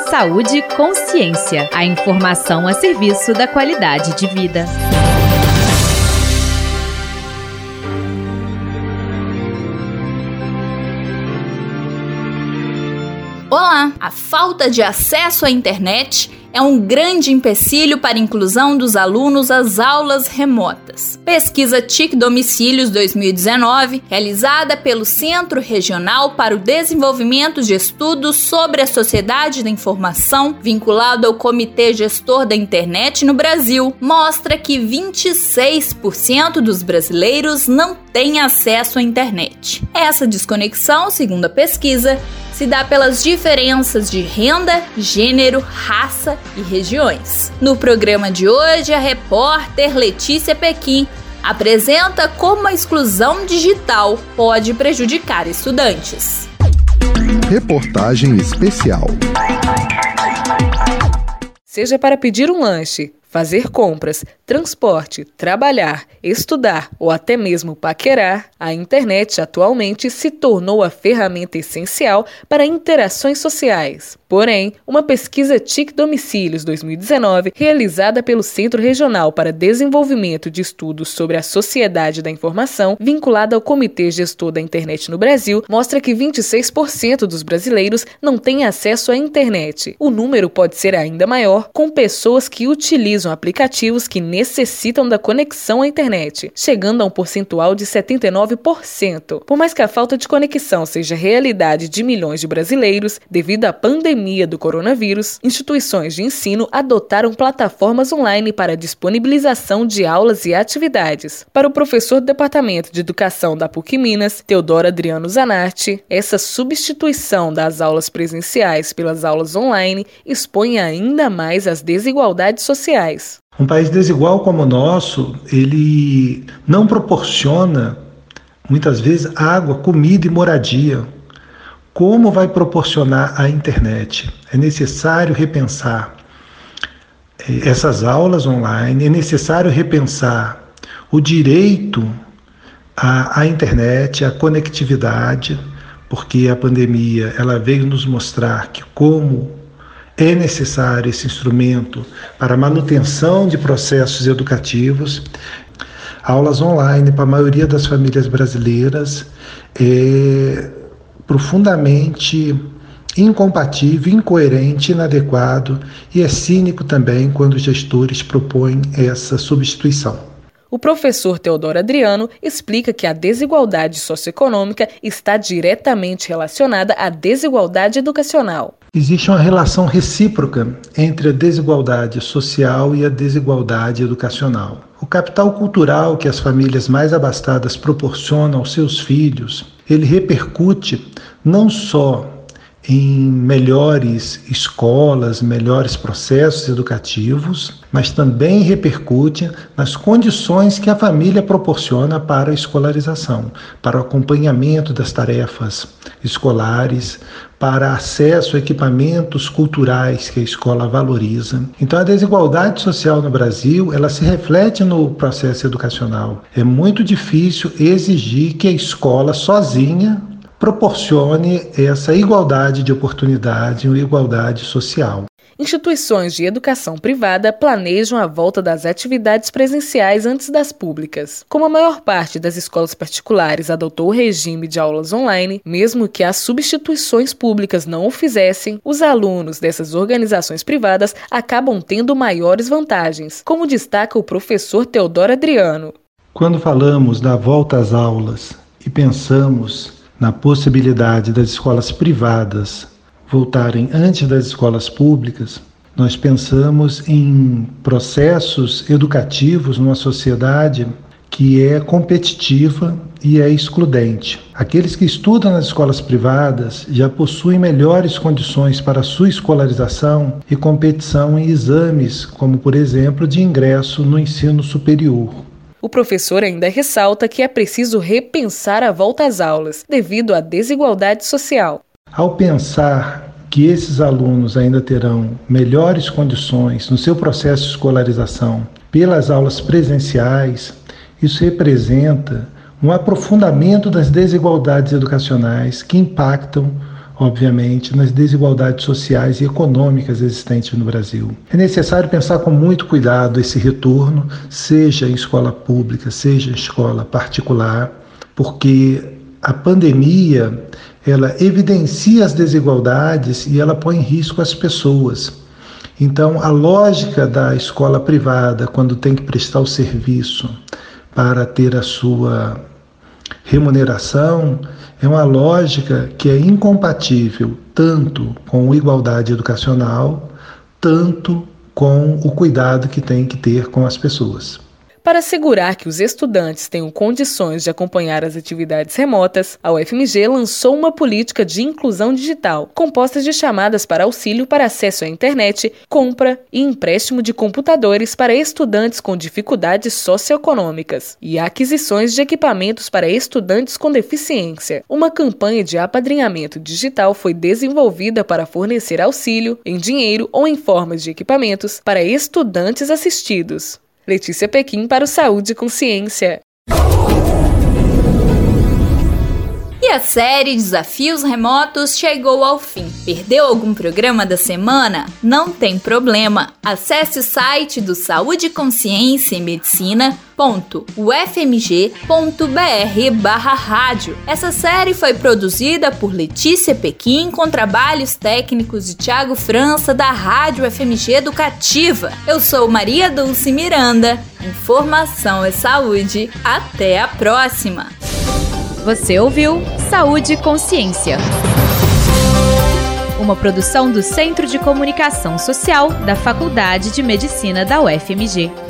Saúde e consciência. A informação a serviço da qualidade de vida. Olá! A falta de acesso à internet é um grande empecilho para a inclusão dos alunos às aulas remotas. Pesquisa TIC Domicílios 2019, realizada pelo Centro Regional para o Desenvolvimento de Estudos sobre a Sociedade da Informação, vinculado ao Comitê Gestor da Internet no Brasil, mostra que 26% dos brasileiros não têm acesso à internet. Essa desconexão, segundo a pesquisa, se dá pelas diferenças de renda, gênero, raça e regiões. No programa de hoje, a repórter Letícia Pequim apresenta como a exclusão digital pode prejudicar estudantes. Reportagem especial. Seja para pedir um lanche, fazer compras, transporte, trabalhar, estudar ou até mesmo paquerar, a internet atualmente se tornou a ferramenta essencial para interações sociais. Porém, uma pesquisa TIC Domicílios 2019, realizada pelo Centro Regional para Desenvolvimento de Estudos sobre a Sociedade da Informação, vinculada ao Comitê Gestor da Internet no Brasil, mostra que 26% dos brasileiros não têm acesso à internet. O número pode ser ainda maior com pessoas que utilizam aplicativos que necessitam da conexão à internet, chegando a um percentual de 79%. Por mais que a falta de conexão seja realidade de milhões de brasileiros, devido à pandemia do coronavírus, instituições de ensino adotaram plataformas online para a disponibilização de aulas e atividades. Para o professor do Departamento de Educação da PUC Minas, Teodoro Adriano Zanatti, essa substituição das aulas presenciais pelas aulas online expõe ainda mais as desigualdades sociais. Um país desigual como o nosso, ele não proporciona, muitas vezes, água, comida e moradia. Como vai proporcionar a internet? É necessário repensar essas aulas online, é necessário repensar o direito à internet, à conectividade, porque a pandemia ela veio nos mostrar que como é necessário esse instrumento para a manutenção de processos educativos. Aulas online para a maioria das famílias brasileiras é profundamente incompatível, incoerente, inadequado e é cínico também quando os gestores propõem essa substituição. O professor Teodoro Adriano explica que a desigualdade socioeconômica está diretamente relacionada à desigualdade educacional. Existe uma relação recíproca entre a desigualdade social e a desigualdade educacional. O capital cultural que as famílias mais abastadas proporcionam aos seus filhos, ele repercute não só em melhores escolas, melhores processos educativos, mas também repercute nas condições que a família proporciona para a escolarização, para o acompanhamento das tarefas escolares, para acesso a equipamentos culturais que a escola valoriza. Então a desigualdade social no Brasil, ela se reflete no processo educacional. É muito difícil exigir que a escola sozinha proporcione essa igualdade de oportunidade e igualdade social. Instituições de educação privada planejam a volta das atividades presenciais antes das públicas. Como a maior parte das escolas particulares adotou o regime de aulas online, mesmo que as substituições públicas não o fizessem, os alunos dessas organizações privadas acabam tendo maiores vantagens, como destaca o professor Teodoro Adriano. Quando falamos da volta às aulas e pensamos na possibilidade das escolas privadas voltarem antes das escolas públicas, nós pensamos em processos educativos numa sociedade que é competitiva e é excludente. Aqueles que estudam nas escolas privadas já possuem melhores condições para a sua escolarização e competição em exames, como, por exemplo, de ingresso no ensino superior. O professor ainda ressalta que é preciso repensar a volta às aulas, devido à desigualdade social. Ao pensar que esses alunos ainda terão melhores condições no seu processo de escolarização pelas aulas presenciais, isso representa um aprofundamento das desigualdades educacionais que impactam, obviamente, nas desigualdades sociais e econômicas existentes no Brasil. É necessário pensar com muito cuidado esse retorno, seja em escola pública, seja em escola particular, porque a pandemia, ela evidencia as desigualdades e ela põe em risco as pessoas. Então, a lógica da escola privada, quando tem que prestar o serviço para ter a sua remuneração, é uma lógica que é incompatível tanto com igualdade educacional, tanto com o cuidado que tem que ter com as pessoas. Para assegurar que os estudantes tenham condições de acompanhar as atividades remotas, a UFMG lançou uma política de inclusão digital, composta de chamadas para auxílio para acesso à internet, compra e empréstimo de computadores para estudantes com dificuldades socioeconômicas e aquisições de equipamentos para estudantes com deficiência. Uma campanha de apadrinhamento digital foi desenvolvida para fornecer auxílio em dinheiro ou em formas de equipamentos para estudantes assistidos. Letícia Pequim para o Saúde e Consciência. E a série Desafios Remotos chegou ao fim. Perdeu algum programa da semana? Não tem problema. Acesse o site do Saúde e Consciência em Medicina.ufmg.br/rádio. Essa série foi produzida por Letícia Pequim com trabalhos técnicos de Thiago França da Rádio FMG Educativa. Eu sou Maria Dulce Miranda. Informação é saúde. Até a próxima! Você ouviu Saúde e Consciência. Uma produção do Centro de Comunicação Social da Faculdade de Medicina da UFMG.